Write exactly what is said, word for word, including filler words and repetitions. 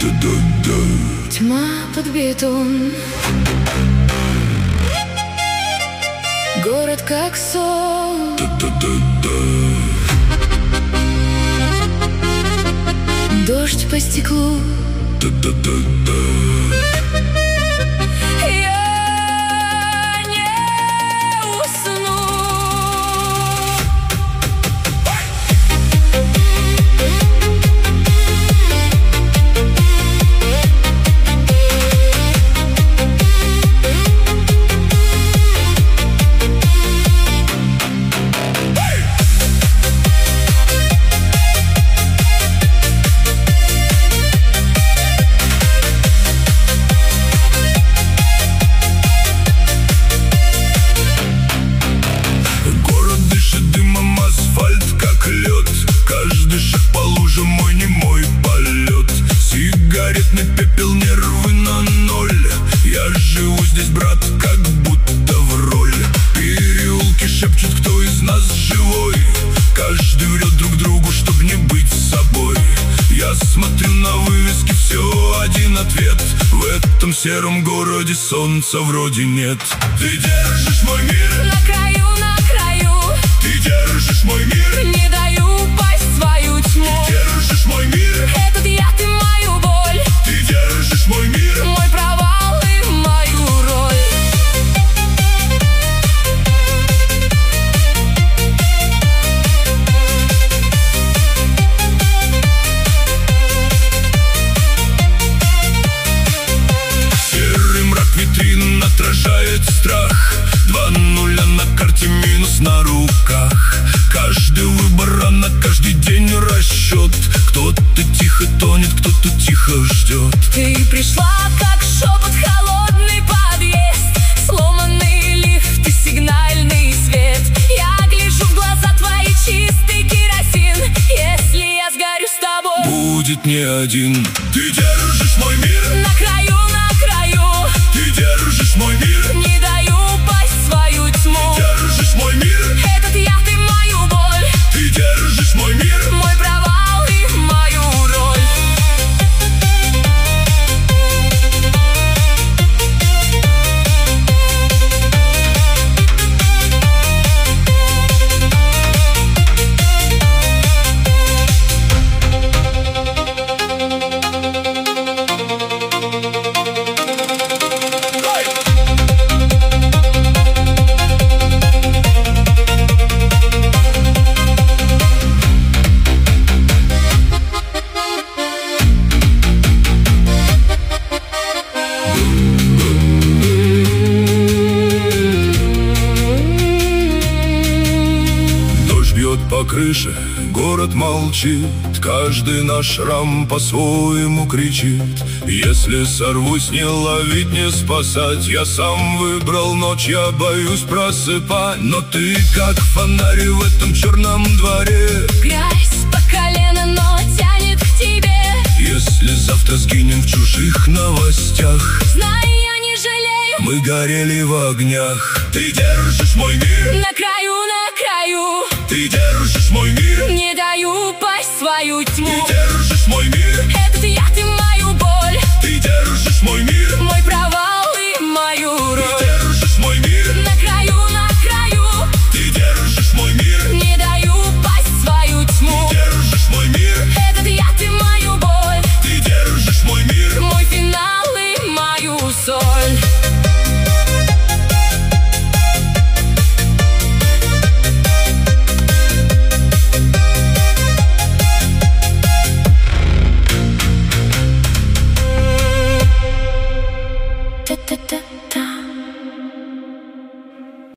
Тьма под бетон, город как сон, дождь по стеклу. Я не усну. Каждый шаг по луже мой немой полет. Сигаретный пепел, нервы на ноль. Я живу здесь, брат, как будто в роли. Переулки шепчут, кто из нас живой. Каждый врет друг другу, чтоб не быть собой. Я смотрю на вывески, все один ответ: в этом сером городе солнца вроде нет. Ты держишь мой мир на краю, на краю. Ты держишь мой мир, не даю упасть в свою тьму. Ты держишь мой мир, этот я, ты мою боль. Ты держишь мой мир, мой провал и мою роль. Серый мрак витрин отражает страх. Два нуля на карте, минус на руках. Каждый выбор, а на каждый день расчет. Кто-то тихо тонет, кто-то тихо ждет. Ты пришла, как шепот, холодный подъезд. Сломанный лифт и сигнальный свет. Я гляжу в глаза твои, чистый керосин. Если я сгорю с тобой, будет не один. Ты держишь мой мир на краю, на краю. Ты держишь мой мир, не даю упасть в свою тьму. Ты держишь мой мир, этот я, ты мою боль. Ты держишь мой мир, мой провал и мою роль. По крыше город молчит, каждый наш шрам по-своему кричит. Если сорвусь, не ловить, не спасать. Я сам выбрал ночь, я боюсь просыпать. Но ты как фонарь в этом черном дворе. Грязь по колено, но тянет к тебе. Если завтра сгинем в чужих новостях, знай, я не жалею, мы горели в огнях. Ты держишь мой мир на краю, на краю. Ты держишь мой мир, не даю упасть в свою тьму. Ты держишь мой мир, этот я, ты